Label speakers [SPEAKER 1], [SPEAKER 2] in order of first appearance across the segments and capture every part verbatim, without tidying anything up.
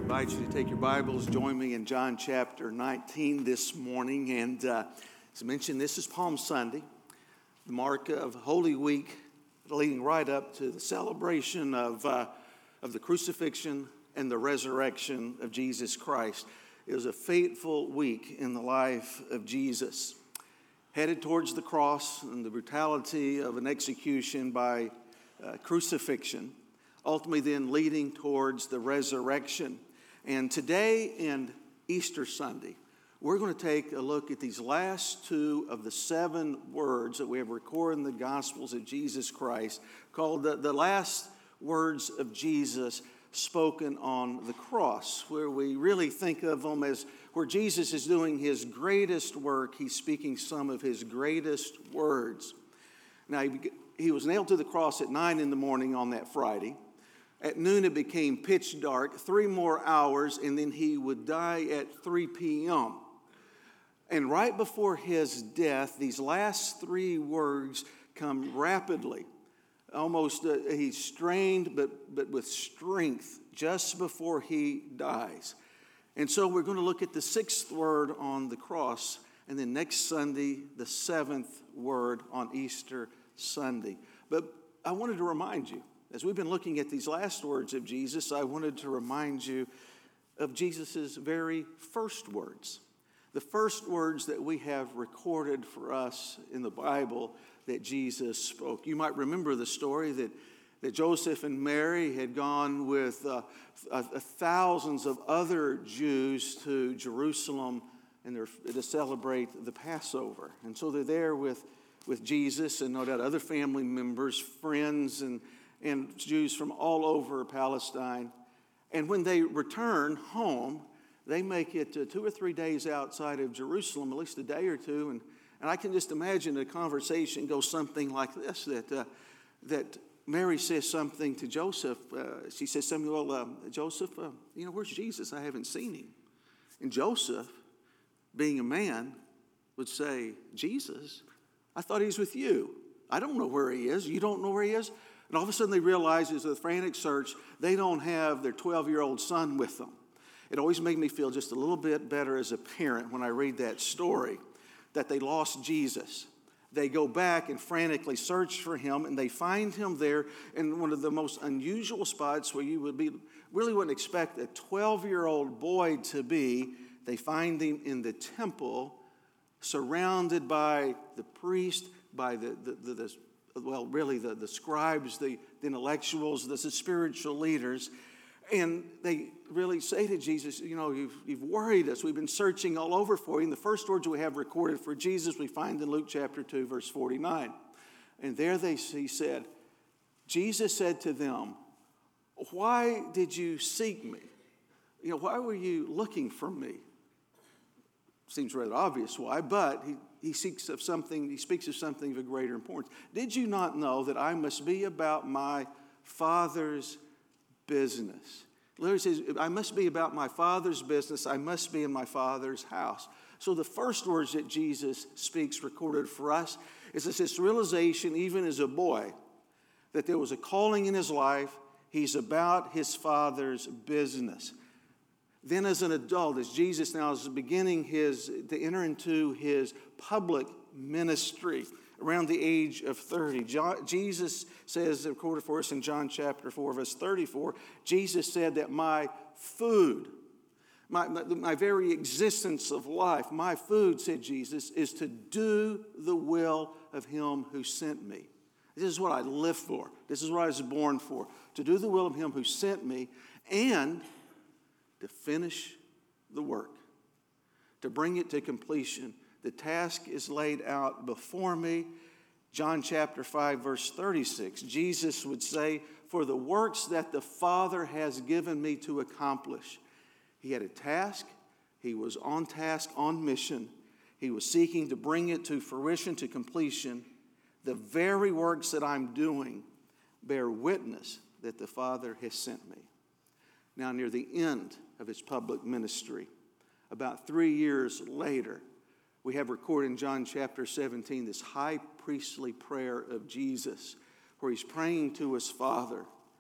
[SPEAKER 1] invite you to take your Bibles, join me in John chapter nineteen this morning. And uh, as I mentioned, this is Palm Sunday, the mark of Holy Week, leading right up to the celebration of, uh, of the crucifixion and the resurrection of Jesus Christ. It was a fateful week in the life of Jesus, headed towards the cross and the brutality of an execution by uh, crucifixion, ultimately then leading towards the resurrection. And today and Easter Sunday, we're going to take a look at these last two of the seven words that we have recorded in the Gospels of Jesus Christ, called the, the last words of Jesus spoken on the cross, where we really think of them as where Jesus is doing his greatest work. He's speaking some of his greatest words. Now, he, he was nailed to the cross at nine in the morning on that Friday. At noon, it became pitch dark, three more hours, and then he would die at three p.m. And right before his death, these last three words come rapidly. Almost, uh, he's strained, but, but with strength, just before he dies. And so we're going to look at the sixth word on the cross, and then next Sunday, the seventh word on Easter Sunday. But I wanted to remind you, as we've been looking at these last words of Jesus, I wanted to remind you of Jesus' very first words. The first words that we have recorded for us in the Bible that Jesus spoke. You might remember the story that, that Joseph and Mary had gone with uh, uh, thousands of other Jews to Jerusalem and they're, to celebrate the Passover. And so they're there with, with Jesus and no doubt other family members, friends, and and Jews from all over Palestine. And when they return home, they make it uh, two or three days outside of Jerusalem, at least a day or two. And, and I can just imagine a conversation goes something like this, that, uh, that Mary says something to Joseph. Uh, she says, Samuel, uh, Joseph, uh, you know, where's Jesus? I haven't seen him. And Joseph, being a man, would say, Jesus? I thought he was with you. I don't know where he is. You don't know where he is? And all of a sudden they realize as a frantic search, they don't have their twelve-year-old son with them. It always made me feel just a little bit better as a parent when I read that story, that they lost Jesus. They go back and frantically search for him, and they find him there in one of the most unusual spots where you would be really wouldn't expect a twelve-year-old boy to be. They find him in the temple, surrounded by the priest, by the, the, the, the well, really the, the scribes, the, the intellectuals, the, the spiritual leaders. And they really say to Jesus, you know, you've, you've worried us. We've been searching all over for you. And the first words we have recorded for Jesus we find in Luke chapter two, verse forty-nine. And there they he said, Jesus said to them, why did you seek me? You know, why were you looking for me? Seems rather obvious why, but he, he seeks of something, he speaks of something of a greater importance. Did you not know that I must be about my Father's business? Literally says, I must be about my Father's business. I must be in my Father's house. So the first words that Jesus speaks recorded for us is this realization, even as a boy, that there was a calling in his life. He's about his Father's business. Then as an adult, as Jesus now is beginning his to enter into his public ministry around the age of thirty, Jesus says, recorded for us in John chapter four, verse thirty-four, Jesus said that my food, my, my, my very existence of life, my food, said Jesus, is to do the will of him who sent me. This is what I live for. This is what I was born for, to do the will of him who sent me and to finish the work, to bring it to completion. The task is laid out before me. John chapter five, verse thirty-six, Jesus would say, for the works that the Father has given me to accomplish. He had a task. He was on task, on mission. He was seeking to bring it to fruition, to completion. The very works that I'm doing bear witness that the Father has sent me. Now, near the end of his public ministry, about three years later, we have recorded in John chapter seventeen this high priestly prayer of Jesus, where he's praying to his Father,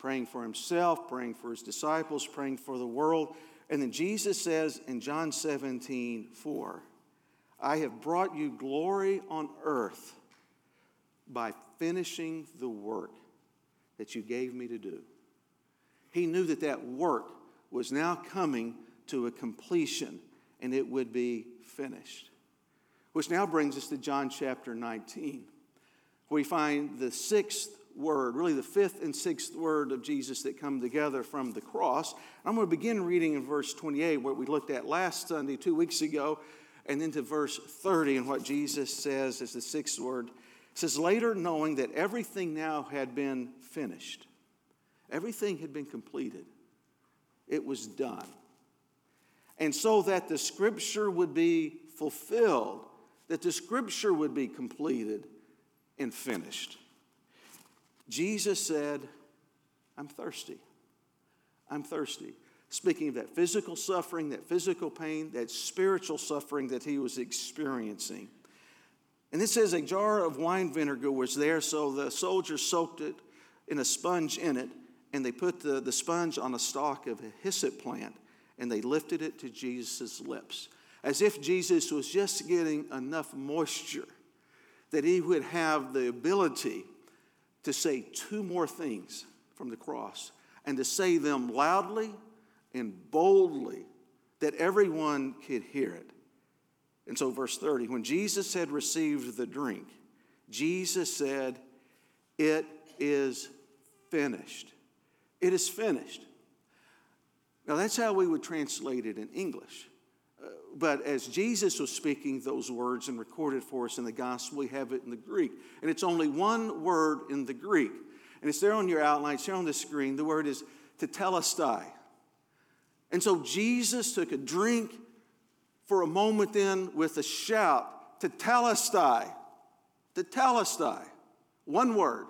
[SPEAKER 1] praying for himself, praying for his disciples, praying for the world. And then Jesus says in John seventeen four, I have brought you glory on earth by finishing the work that you gave me to do. He knew that that work was now coming to a completion and it would be finished. Which now brings us to John chapter nineteen, where we find the sixth word, really the fifth and sixth word of Jesus that come together from the cross. I'm going to begin reading in verse twenty-eight, what we looked at last Sunday, two weeks ago, and into verse thirty, and what Jesus says as the sixth word. It says, later knowing that everything now had been finished, everything had been completed, it was done. And so that the scripture would be fulfilled, that the scripture would be completed and finished. Jesus said, I'm thirsty. I'm thirsty. Speaking of that physical suffering, that physical pain, that spiritual suffering that he was experiencing. And it says a jar of wine vinegar was there, so the soldiers soaked it in a sponge in it, and they put the, the sponge on a stalk of a hyssop plant, and they lifted it to Jesus' lips, as if Jesus was just getting enough moisture that he would have the ability to say two more things from the cross, and to say them loudly and boldly that everyone could hear it. And so verse thirty, when Jesus had received the drink, Jesus said, it is finished. It is finished. Now that's how we would translate it in English. Uh, but as Jesus was speaking those words and recorded for us in the gospel, we have it in the Greek. And it's only one word in the Greek. And it's there on your outline, it's there on the screen. The word is tetelestai. And so Jesus took a drink for a moment then with a shout, tetelestai, tetelestai. One word.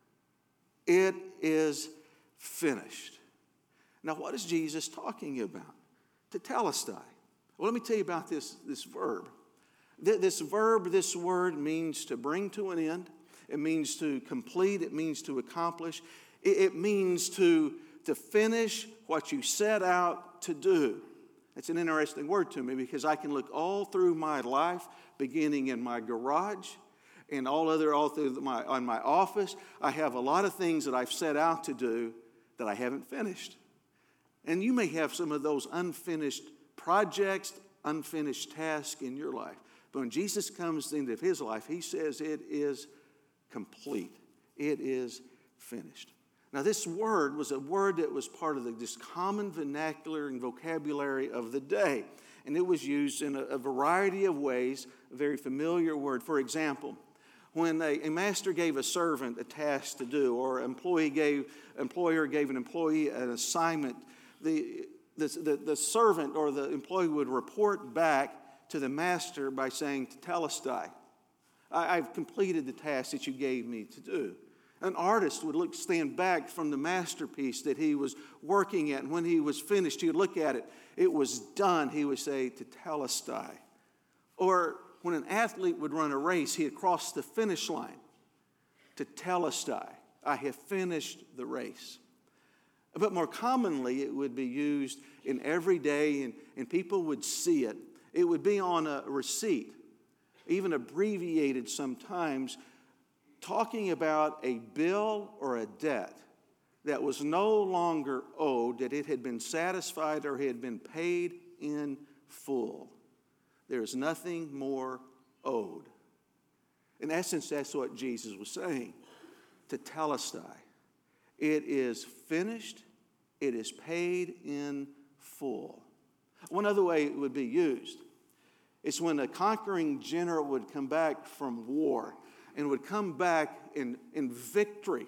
[SPEAKER 1] It is finished. Now, what is Jesus talking about? Tetelestai. Well, let me tell you about this, this verb. This verb, this word means to bring to an end. It means to complete. It means to accomplish. It means to, to finish what you set out to do. It's an interesting word to me because I can look all through my life, beginning in my garage and all other, all through my, on my office. I have a lot of things that I've set out to do that I haven't finished. And you may have some of those unfinished projects, unfinished tasks in your life. But when Jesus comes into his life, he says it is complete. It is finished. Now, this word was a word that was part of the this common vernacular and vocabulary of the day. And it was used in a, a variety of ways, a very familiar word. For example, when a, a master gave a servant a task to do, or an employee gave, employer gave an employee an assignment, the, the, the, the servant or the employee would report back to the master by saying, tetelestai, I, I've completed the task that you gave me to do. An artist would look, stand back from the masterpiece that he was working at, and when he was finished, he would look at it. It was done. He would say, tetelestai. Or when an athlete would run a race, he had crossed the finish line. Tetelestai. I have finished the race. But more commonly, it would be used in every day, and, and people would see it. It would be on a receipt, even abbreviated sometimes, talking about a bill or a debt that was no longer owed, that it had been satisfied or had been paid in full. There is nothing more owed. In essence, that's what Jesus was saying. Tetelestai. It is finished. It is paid in full. One other way it would be used is when a conquering general would come back from war and would come back in, in victory.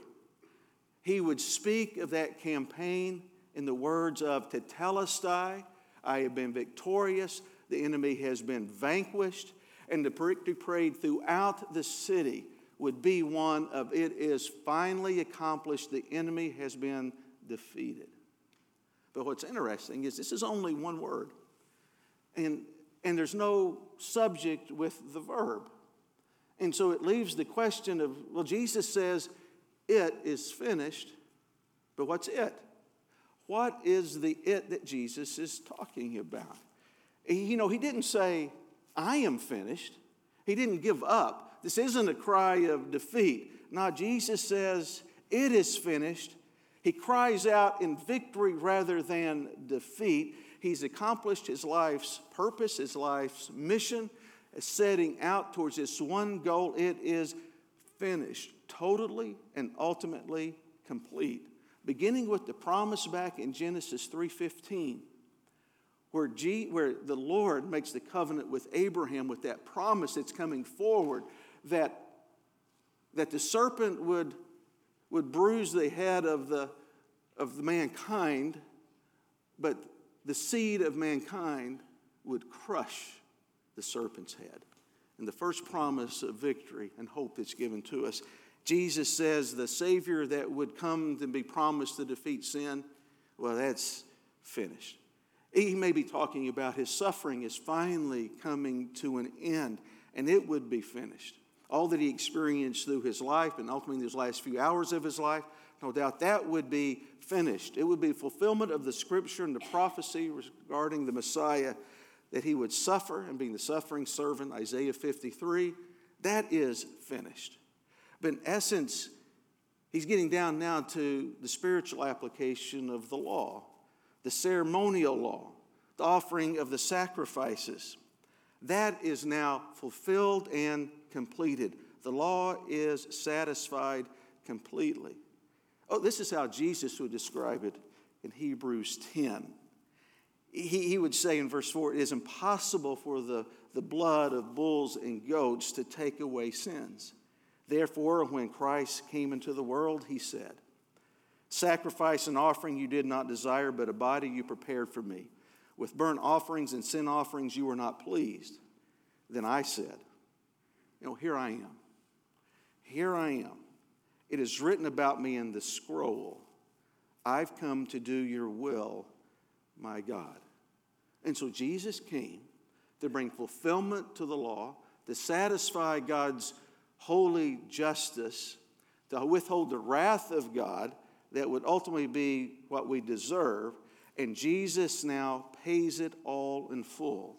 [SPEAKER 1] He would speak of that campaign in the words of tetelestai, I have been victorious, the enemy has been vanquished, and the parade throughout the city would be one of it is finally accomplished, the enemy has been defeated. But what's interesting is this is only one word, and, and there's no subject with the verb. And so it leaves the question of, well, Jesus says, it is finished. But what's it? What is the it that Jesus is talking about? He, you know, he didn't say, I am finished. He didn't give up. This isn't a cry of defeat. No, Jesus says, it is finished. He cries out in victory rather than defeat. He's accomplished his life's purpose, his life's mission, setting out towards this one goal. It is finished, totally and ultimately complete. Beginning with the promise back in Genesis three fifteen, where, G, where the Lord makes the covenant with Abraham with that promise that's coming forward, that, that the serpent would, would bruise the head of the, of the mankind, but the seed of mankind would crush the serpent's head. And the first promise of victory and hope that's given to us. Jesus says the Savior that would come to be promised to defeat sin, well, that's finished. He may be talking about his suffering is finally coming to an end, and it would be finished. All that he experienced through his life and ultimately those last few hours of his life, no doubt that would be finished. It would be fulfillment of the scripture and the prophecy regarding the Messiah, that he would suffer and being the suffering servant, Isaiah fifty-three. That is finished. But in essence, he's getting down now to the spiritual application of the law, the ceremonial law, the offering of the sacrifices. That is now fulfilled and completed. The law is satisfied completely. Oh, this is how Jesus would describe it in Hebrews ten. He, he would say in verse four, it is impossible for the, the blood of bulls and goats to take away sins. Therefore, when Christ came into the world, he said, sacrifice and offering you did not desire, but a body you prepared for me. With burnt offerings and sin offerings you were not pleased. Then I said, you know, here I am. Here I am. It is written about me in the scroll. I've come to do your will, my God. And so Jesus came to bring fulfillment to the law, to satisfy God's holy justice, to withhold the wrath of God that would ultimately be what we deserve. And Jesus now pays it all in full.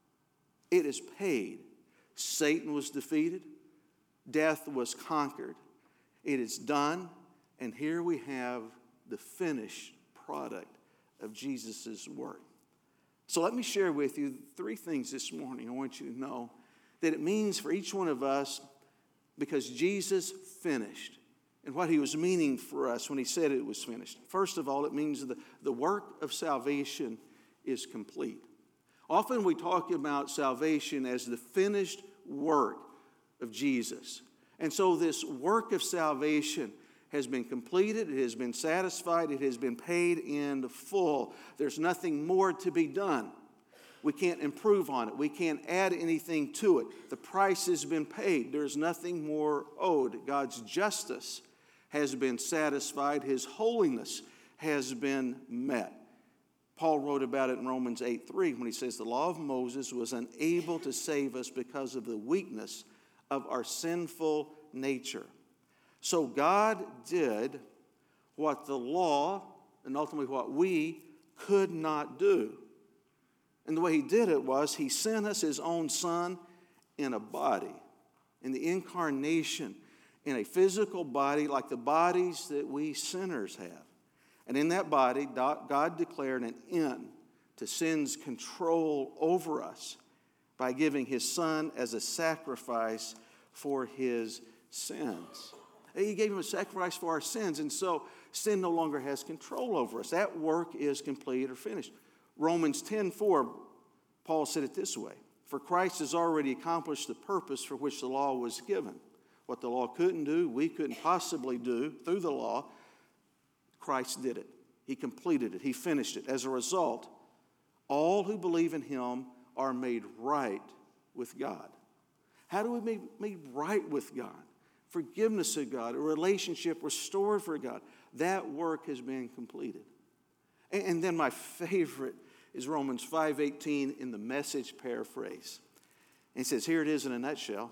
[SPEAKER 1] It is paid. Satan was defeated. Death was conquered. It is done. And here we have the finished product of Jesus' work. So let me share with you three things this morning I want you to know that it means for each one of us, because Jesus finished and what he was meaning for us when he said it was finished. First of all, it means the, the work of salvation is complete. Often we talk about salvation as the finished work of Jesus. And so this work of salvation has been completed, it has been satisfied, it has been paid in full. There's nothing more to be done. We can't improve on it. We can't add anything to it. The price has been paid. There's nothing more owed. God's justice has been satisfied. His holiness has been met. Paul wrote about it in Romans eight three when he says the law of Moses was unable to save us because of the weakness of our sinful nature. So God did what the law and ultimately what we could not do. And the way he did it was he sent us his own son in a body, in the incarnation, in a physical body like the bodies that we sinners have. And in that body, God declared an end to sin's control over us by giving his son as a sacrifice for his sins. He gave him a sacrifice for our sins, and so sin no longer has control over us. That work is complete or finished. Romans ten four, Paul said it this way, for Christ has already accomplished the purpose for which the law was given. What the law couldn't do, we couldn't possibly do through the law, Christ did it. He completed it. He finished it. As a result, all who believe in him are made right with God. How do we be made right with God? Forgiveness of God, a relationship restored for God. That work has been completed. And then my favorite is Romans five eighteen in the Message paraphrase. And it says, here it is in a nutshell.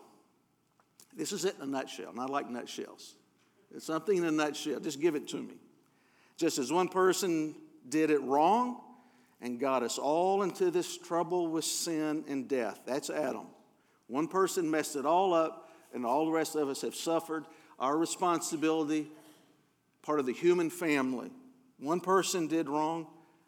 [SPEAKER 1] This is it in a nutshell. And I like nutshells. It's something in a nutshell. Just give it to me. Just as one person did it wrong and got us all into this trouble with sin and death. That's Adam. One person messed it all up, and all the rest of us have suffered. Our responsibility, part of the human family. One person did wrong.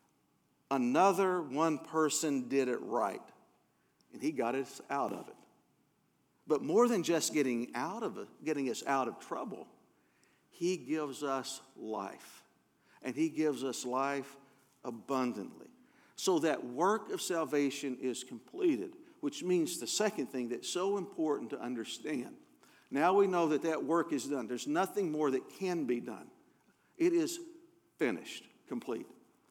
[SPEAKER 1] Another one person did it right. And he got us out of it. But more than just getting out of it, getting us out of trouble, he gives us life. And he gives us life abundantly. So that work of salvation is completed, which means the second thing that's so important to understand. Now we know that that work is done. There's nothing more that can be done. It is finished, complete.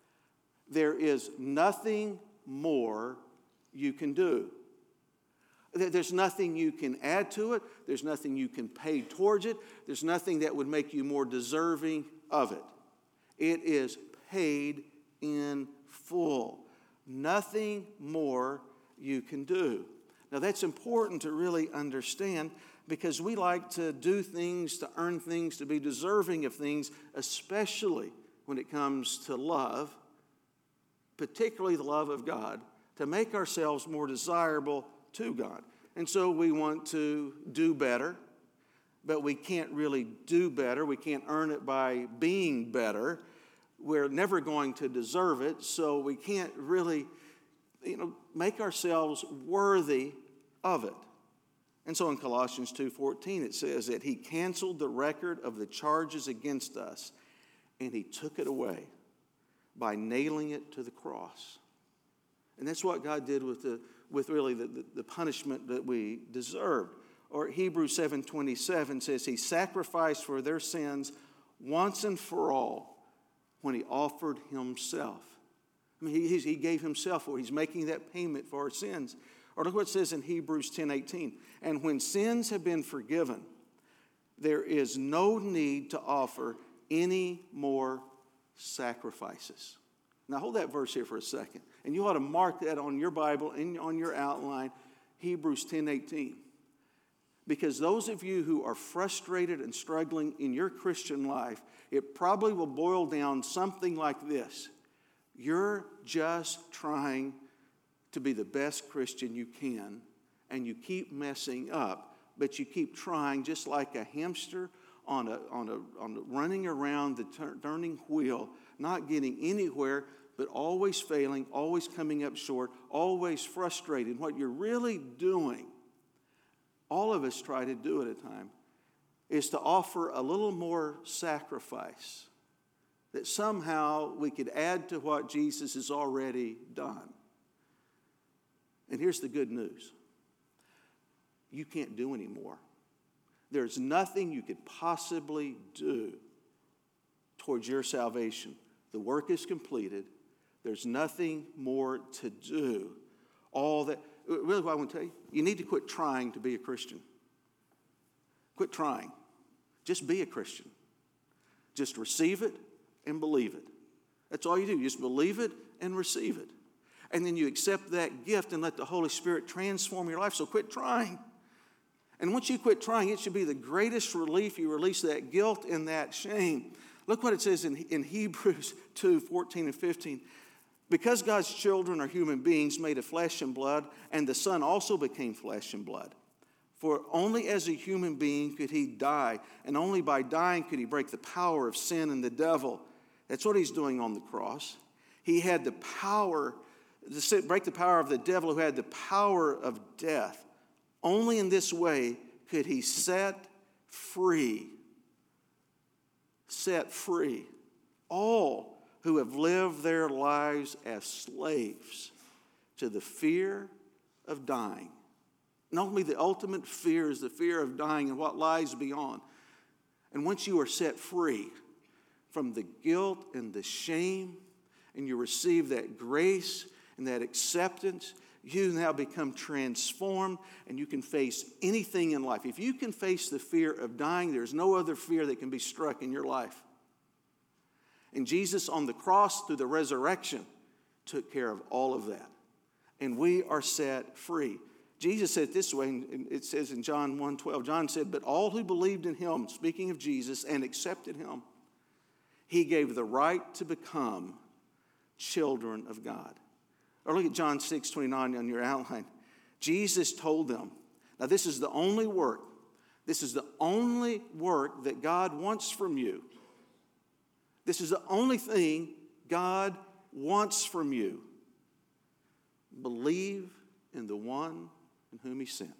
[SPEAKER 1] There is nothing more you can do. There's nothing you can add to it. There's nothing you can pay towards it. There's nothing that would make you more deserving of it. It is paid in full. Nothing more you can do. Now that's important to really understand, because we like to do things, to earn things, to be deserving of things, especially when it comes to love, particularly the love of God, to make ourselves more desirable to God. And so we want to do better, but we can't really do better. We can't earn it by being better. We're never going to deserve it, so we can't really, you know, make ourselves worthy of it. And so in Colossians two fourteen it says that he canceled the record of the charges against us, and he took it away by nailing it to the cross. And that's what God did with the with really the, the, the punishment that we deserved. Or Hebrews seven twenty-seven says he sacrificed for their sins once and for all when he offered himself. I mean, he, he gave himself for it. He's making that payment for our sins. Or look what it says in Hebrews ten eighteen. And when sins have been forgiven, there is no need to offer any more sacrifices. Now hold that verse here for a second. And you ought to mark that on your Bible and on your outline, Hebrews ten eighteen. Because those of you who are frustrated and struggling in your Christian life, it probably will boil down something like this. You're just trying to be the best Christian you can, and you keep messing up, but you keep trying just like a hamster on a, on a, on a running around the tur- turning wheel, not getting anywhere, but always failing, always coming up short, always frustrated. What you're really doing, all of us try to do at a time, is to offer a little more sacrifice that somehow we could add to what Jesus has already done. And here's the good news. You can't do any more. There's nothing you could possibly do towards your salvation. The work is completed. There's nothing more to do. All that, really what I want to tell you, you need to quit trying to be a Christian. Quit trying. Just be a Christian. Just receive it and believe it. That's all you do. You just believe it and receive it. And then you accept that gift and let the Holy Spirit transform your life. So quit trying. And once you quit trying, it should be the greatest relief. You release that guilt and that shame. Look what it says in, in Hebrews two fourteen and fifteen. Because God's children are human beings made of flesh and blood, and the Son also became flesh and blood. For only as a human being could he die, and only by dying could he break the power of sin and the devil. That's what he's doing on the cross. He had the power to break the power of the devil, who had the power of death. Only in this way could he set free, set free all who have lived their lives as slaves to the fear of dying. Not only the ultimate fear is the fear of dying and what lies beyond. And once you are set free from the guilt and the shame, and you receive that grace and that acceptance, you now become transformed, and you can face anything in life. If you can face the fear of dying, there's no other fear that can be struck in your life. And Jesus on the cross, through the resurrection, took care of all of that. And we are set free. Jesus said it this way, and it says in John one twelve, John said, but all who believed in him, speaking of Jesus, and accepted him, He gave the right to become children of God. Or look at John six twenty-nine on your outline. Jesus told them, now this is the only work, this is the only work that God wants from you. This is the only thing God wants from you. Believe in the one in whom he sent.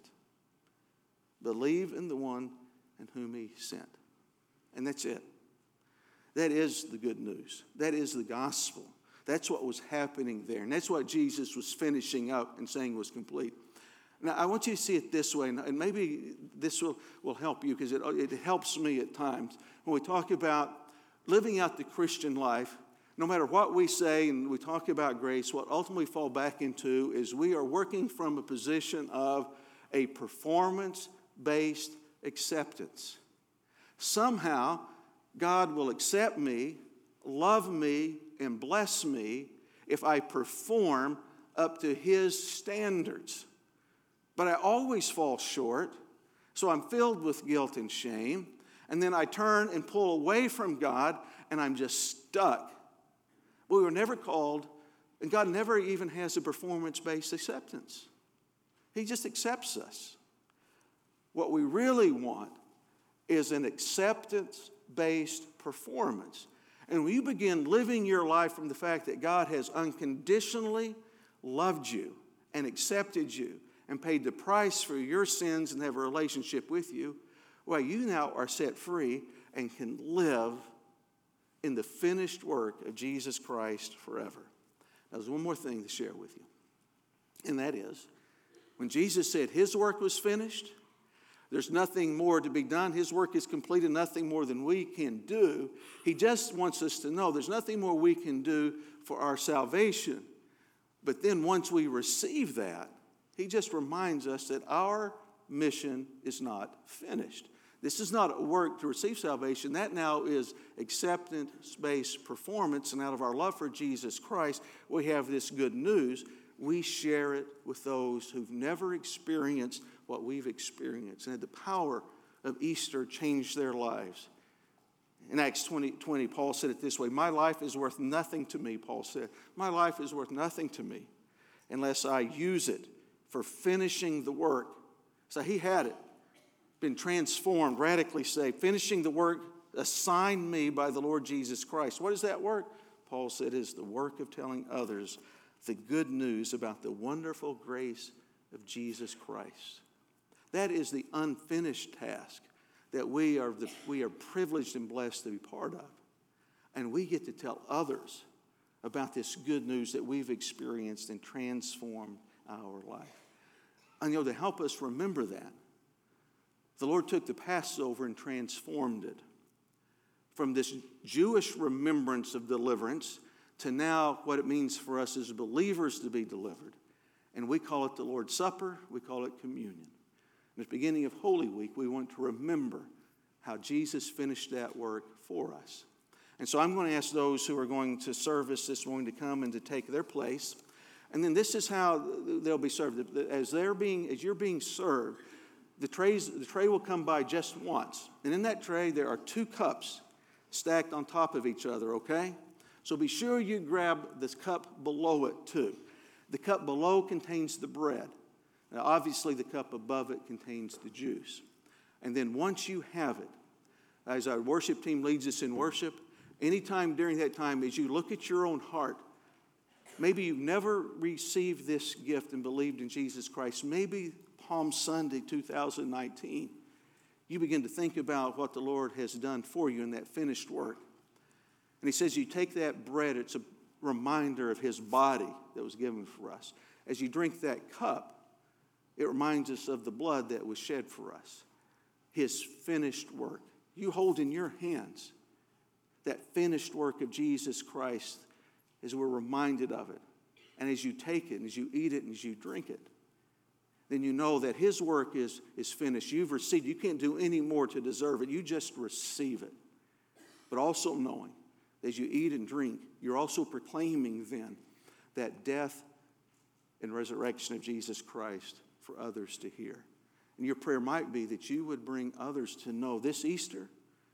[SPEAKER 1] Believe in the one in whom he sent. And that's it. That is the good news. That is the gospel. That's what was happening there. And that's what Jesus was finishing up and saying was complete. Now, I want you to see it this way, and maybe this will, will help you because it, it helps me at times. When we talk about living out the Christian life, no matter what we say and we talk about grace, what ultimately fall back into is we are working from a position of a performance-based acceptance. Somehow, God will accept me, love me, and bless me if I perform up to his standards. But I always fall short, so I'm filled with guilt and shame, and then I turn and pull away from God, and I'm just stuck. We were never called, and God never even has a performance-based acceptance. He just accepts us. What we really want is an acceptance-based performance. And when you begin living your life from the fact that God has unconditionally loved you and accepted you and paid the price for your sins and have a relationship with you, well, you now are set free and can live in the finished work of Jesus Christ forever. Now, there's one more thing to share with you, and that is, when Jesus said his work was finished, there's nothing more to be done. His work is completed, nothing more than we can do. He just wants us to know there's nothing more we can do for our salvation. But then once we receive that, he just reminds us that our mission is not finished. This is not a work to receive salvation. That now is acceptance-based performance. And out of our love for Jesus Christ, we have this good news. We share it with those who've never experienced what we've experienced and had the power of Easter change their lives. In Acts twenty, twenty, Paul said it this way, my life is worth nothing to me, Paul said. My life is worth nothing to me unless I use it for finishing the work. So he had it, been transformed, radically saved, finishing the work assigned me by the Lord Jesus Christ. What is that work? Paul said it is the work of telling others the good news about the wonderful grace of Jesus Christ. That is the unfinished task that we are, the, we are privileged and blessed to be part of. And we get to tell others about this good news that we've experienced and transformed our life. And you know, to help us remember that, the Lord took the Passover and transformed it from this Jewish remembrance of deliverance to now what it means for us as believers to be delivered. And we call it the Lord's Supper, we call it communion. And at the beginning of Holy Week, we want to remember how Jesus finished that work for us. And so I'm going to ask those who are going to service this morning to come and to take their place. And then this is how they'll be served. As they're being, as you're being served, the trays, the tray will come by just once. And in that tray, there are two cups stacked on top of each other, okay? So be sure you grab this cup below it too. The cup below contains the bread. Now, obviously, the cup above it contains the juice. And then once you have it, as our worship team leads us in worship, anytime during that time, as you look at your own heart, maybe you've never received this gift and believed in Jesus Christ. Maybe Palm Sunday two thousand nineteen, you begin to think about what the Lord has done for you in that finished work. And he says you take that bread, it's a reminder of his body that was given for us. As you drink that cup, it reminds us of the blood that was shed for us, his finished work. You hold in your hands that finished work of Jesus Christ as we're reminded of it. And as you take it, and as you eat it, and as you drink it, then you know that his work is, is finished. You've received. You can't do any more to deserve it. You just receive it. But also knowing that as you eat and drink, you're also proclaiming then that death and resurrection of Jesus Christ for others to hear. And your prayer might be that you would bring others to know this Easter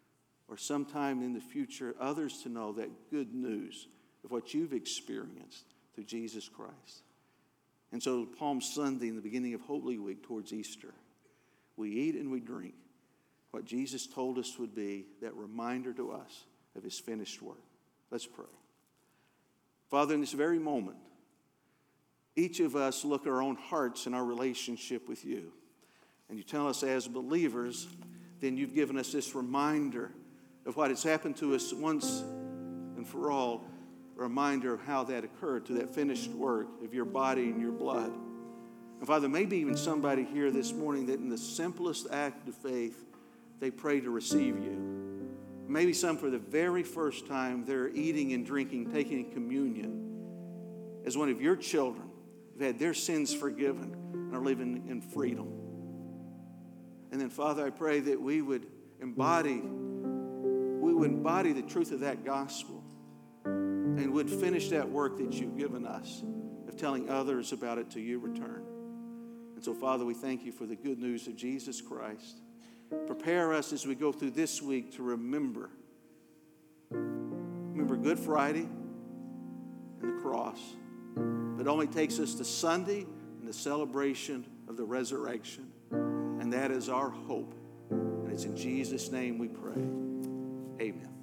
[SPEAKER 1] or sometime in the future, others to know that good news of what you've experienced through Jesus Christ. And so Palm Sunday, in the beginning of Holy Week towards Easter, we eat and we drink what Jesus told us would be that reminder to us of his finished work. Let's pray. Father, in this very moment, each of us look at our own hearts and our relationship with you. And you tell us as believers, then you've given us this reminder of what has happened to us once and for all, a reminder of how that occurred, to that finished work of your body and your blood. And Father, maybe even somebody here this morning that in the simplest act of faith, they pray to receive you. Maybe some for the very first time, they're eating and drinking, taking communion as one of your children who've had their sins forgiven and are living in freedom. And then, Father, I pray that we would embody, we would embody the truth of that gospel and would finish that work that you've given us of telling others about it till you return. And so, Father, we thank you for the good news of Jesus Christ. Prepare us as we go through this week to remember. Remember Good Friday and the cross. But it only takes us to Sunday and the celebration of the resurrection. And that is our hope. And it's in Jesus' name we pray. Amen.